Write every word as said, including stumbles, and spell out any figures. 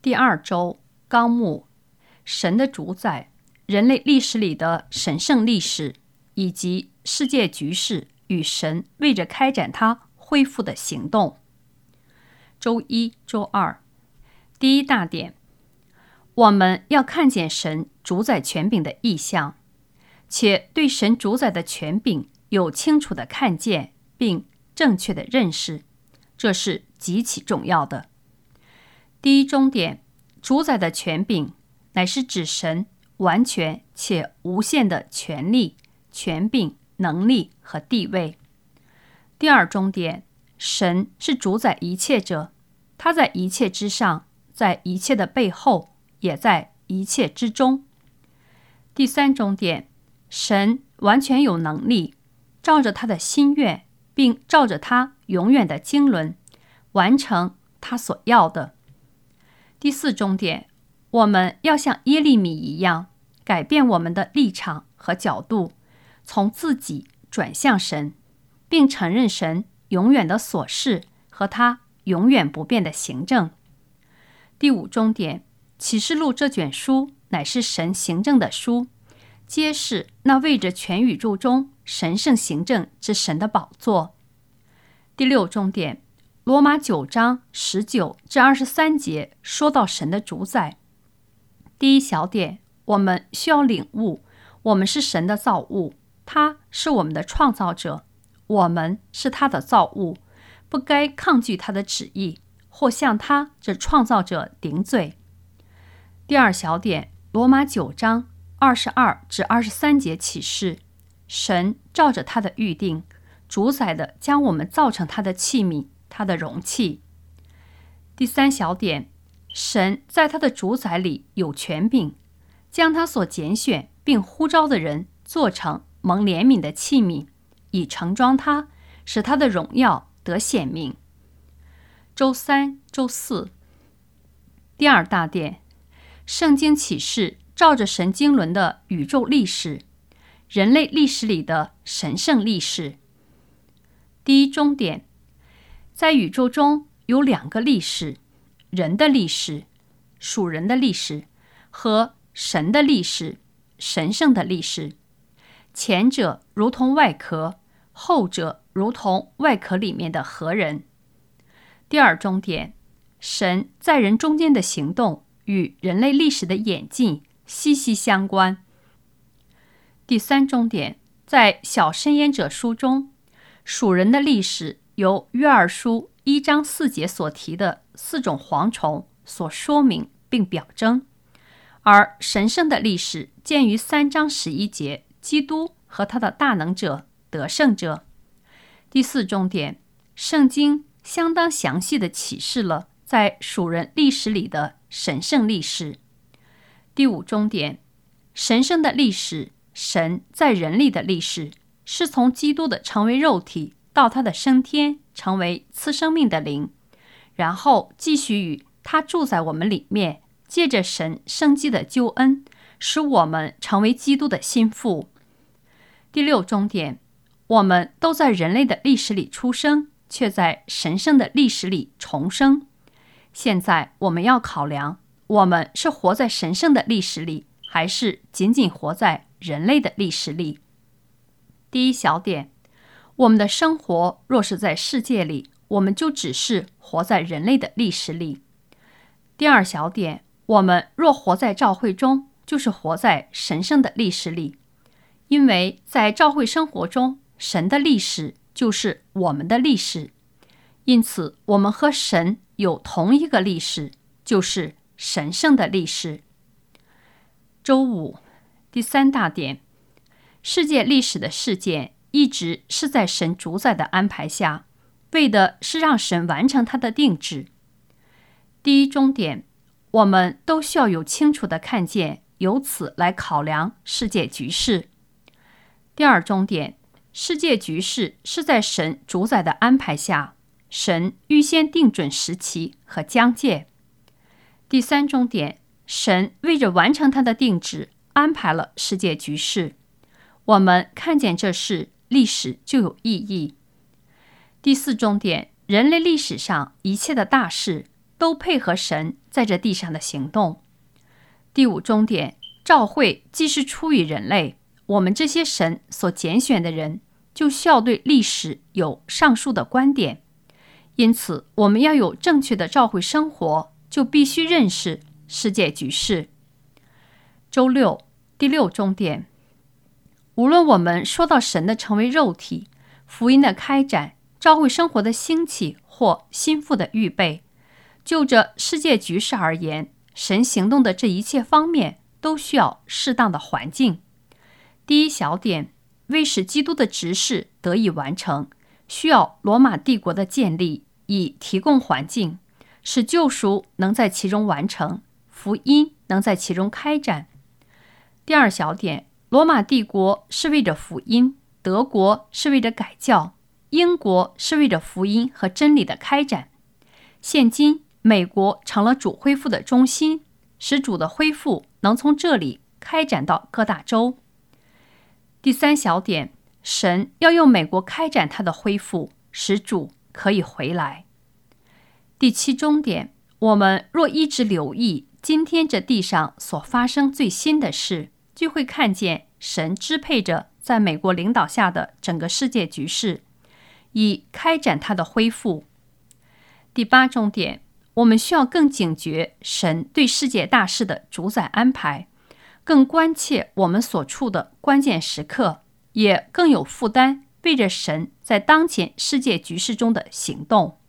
第二周纲目：神的主宰、人类历史里的神圣历史，以及世界局势与神为着开展它恢复的行动。周一、周二，第一大点，我们要看见神主宰权柄的意象，且对神主宰的权柄有清楚的看见并正确的认识，这是极其重要的。第一中点，主宰的权柄乃是指神完全且无限的权力、权柄、能力和地位。第二中点，神是主宰一切者，他在一切之上，在一切的背后，也在一切之中。第三中点，神完全有能力，照着他的心愿，并照着他永远的经纶，完成他所要的。第四中点，我们要像耶利米一样，改变我们的立场和角度，从自己转向神，并承认神永远的所示和他永远不变的行政。第五中点，启示录这卷书乃是神行政的书，揭示那为着全宇宙中神圣行政之神的宝座。第六中点，罗马九章十九至二十三节说到神的主宰。第一小点，我们需要领悟，我们是神的造物，他是我们的创造者，我们是他的造物，不该抗拒他的旨意，或向他这创造者顶嘴。第二小点，罗马九章二十二至二十三节启示，神照着他的预定，主宰的将我们造成他的器皿，他的容器。第三小点，神在他的主宰里有权柄，将他所拣选并呼召的人做成蒙怜悯的器皿，以盛装他，使他的荣耀得显明。周三、周四，第二大点，圣经启示照着神经纶的宇宙历史，人类历史里的神圣历史。第一中点，在宇宙中有两个历史，人的历史、属人的历史和神的历史、神圣的历史。前者如同外壳，后者如同外壳里面的核人。第二中点，神在人中间的行动与人类历史的演进息息相关。第三中点，在小申言者书中，属人的历史由约珥书一章四节所提的四种蝗虫所说明并表征，而神圣的历史见于三章十一节，基督和他的大能者、得胜者。第四重点，圣经相当详细地启示了在属人历史里的神圣历史。第五重点，神圣的历史，神在人里的历史，是从基督的成为肉体到他的升天，成为赐生命的灵，然后继续与他住在我们里面，借着神生机的救恩，使我们成为基督的心腹。第六重点，我们都在人类的历史里出生，却在神圣的历史里重生。现在我们要考量，我们是活在神圣的历史里，还是仅仅活在人类的历史里。第一小点，我们的生活若是在世界里，我们就只是活在人类的历史里。第二小点，我们若活在教会中，就是活在神圣的历史里，因为在教会生活中，神的历史就是我们的历史，因此我们和神有同一个历史，就是神圣的历史。周五，第三大点，世界历史的事件一直是在神主宰的安排下，为的是让神完成他的定旨。第一中点，我们都需要有清楚的看见，由此来考量世界局势。第二中点，世界局势是在神主宰的安排下，神预先定准时期和疆界。第三中点，神为着完成他的定旨，安排了世界局势。我们看见这事，历史就有意义。第四重点，人类历史上一切的大事都配合神在这地上的行动。第五终点，召会既是出于人类，我们这些神所拣选的人就需要对历史有上述的观点，因此我们要有正确的召会生活，就必须认识世界局势。周六，第六终点，无论我们说到神的成为肉体、福音的开展、召会生活的兴起或心腹的预备，就着世界局势而言，神行动的这一切方面都需要适当的环境。第一小点，为使基督的职事得以完成，需要罗马帝国的建立，以提供环境，使救赎能在其中完成，福音能在其中开展。第二小点，罗马帝国是为着福音，德国是为着改教，英国是为着福音和真理的开展。现今美国成了主恢复的中心，使主的恢复能从这里开展到各大洲。第三小点，神要用美国开展他的恢复，使主可以回来。第七终点，我们若一直留意今天这地上所发生最新的事，就会看见神支配着在美国领导下的整个世界局势，以开展他的恢复。第八终点，我们需要更警觉神对世界大事的主宰安排，更关切我们所处的关键时刻，也更有负担为着神在当前世界局势中的行动。